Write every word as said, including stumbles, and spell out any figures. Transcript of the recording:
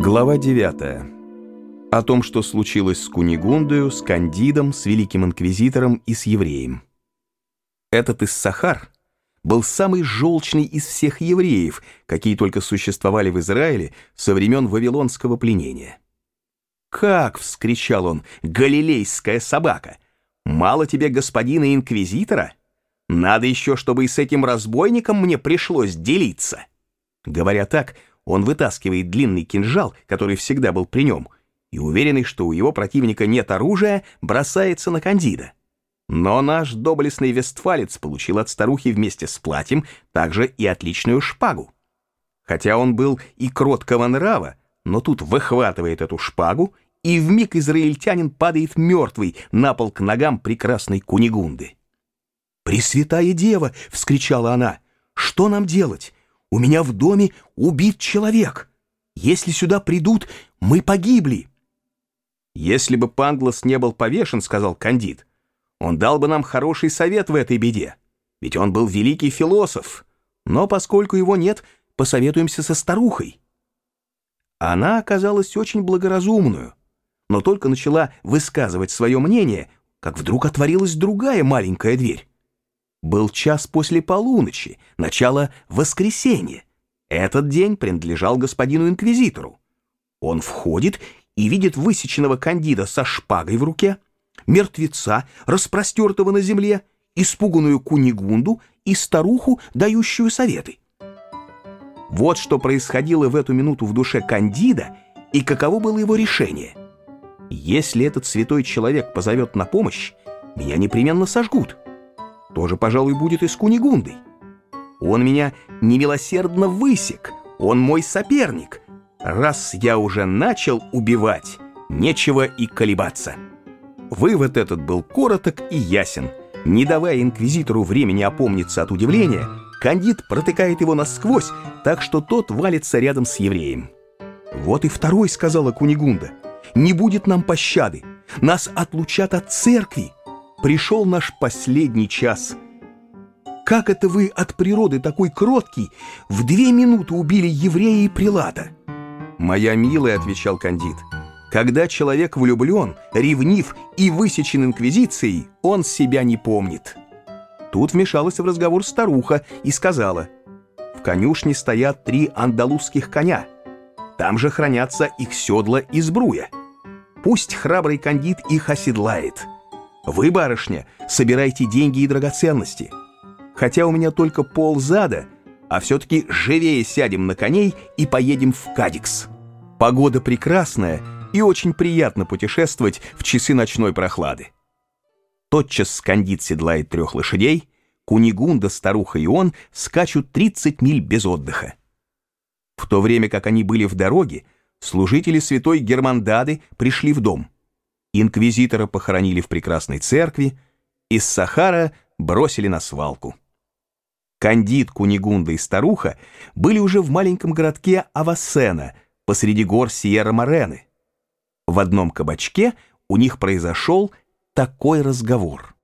Глава девятая. О том, что случилось с Кунигундою, с Кандидом, с Великим Инквизитором и с евреем. Этот Иссахар был самый желчный из всех евреев, какие только существовали в Израиле со времен Вавилонского пленения. «Как!» — вскричал он, — «галилейская собака! Мало тебе господина инквизитора? Надо еще, чтобы и с этим разбойником мне пришлось делиться!» Говоря так, он вытаскивает длинный кинжал, который всегда был при нем, и, уверенный, что у его противника нет оружия, бросается на Кандида. Но наш доблестный вестфалец получил от старухи вместе с платьем также и отличную шпагу. Хотя он был и кроткого нрава, но тут выхватывает эту шпагу, и вмиг израильтянин падает мертвый на пол к ногам прекрасной Кунигунды. «Пресвятая Дева!» — вскричала она. «Что нам делать? У меня в доме убит человек. Если сюда придут, мы погибли». «Если бы Панглас не был повешен, — сказал Кандид, — он дал бы нам хороший совет в этой беде, ведь он был великий философ. Но поскольку его нет, посоветуемся со старухой». Она оказалась очень благоразумную, но только начала высказывать свое мнение, как вдруг отворилась другая маленькая дверь. Был час после полуночи, начало воскресенья. Этот день принадлежал господину инквизитору. Он входит и видит высеченного Кандида со шпагой в руке, мертвеца, распростертого на земле, испуганную Кунигунду и старуху, дающую советы. Вот что происходило в эту минуту в душе Кандида и каково было его решение. «Если этот святой человек позовет на помощь, меня непременно сожгут. То же, пожалуй, будет и с Кунигундой. Он меня немилосердно высек, он мой соперник. Раз я уже начал убивать, нечего и колебаться». Вывод этот был короток и ясен. Не давая инквизитору времени опомниться от удивления, Кандид протыкает его насквозь, так что тот валится рядом с евреем. «Вот и второй, — сказала Кунигунда, — не будет нам пощады, нас отлучат от церкви. Пришел наш последний час. Как это вы от природы такой кроткий в две минуты убили еврея и прилата?» «Моя милая, — отвечал Кандид, — когда человек влюблен, ревнив и высечен инквизицией, он себя не помнит». Тут вмешалась в разговор старуха и сказала: «В конюшне стоят три андалузских коня. Там же хранятся их седла и сбруя. Пусть храбрый Кандид их оседлает. Вы, барышня, собирайте деньги и драгоценности. Хотя у меня только ползада, а все-таки живее сядем на коней и поедем в Кадикс. Погода прекрасная, и очень приятно путешествовать в часы ночной прохлады». Тотчас Кандид седлает трех лошадей, Кунигунда, старуха и он скачут тридцать миль без отдыха. В то время как они были в дороге, служители святой Германдады пришли в дом. Инквизитора похоронили в прекрасной церкви, Иссахара бросили на свалку. Кандид, Кунигунда и старуха были уже в маленьком городке Авасена посреди гор Сьерра-Морены. В одном кабачке у них произошел такой разговор.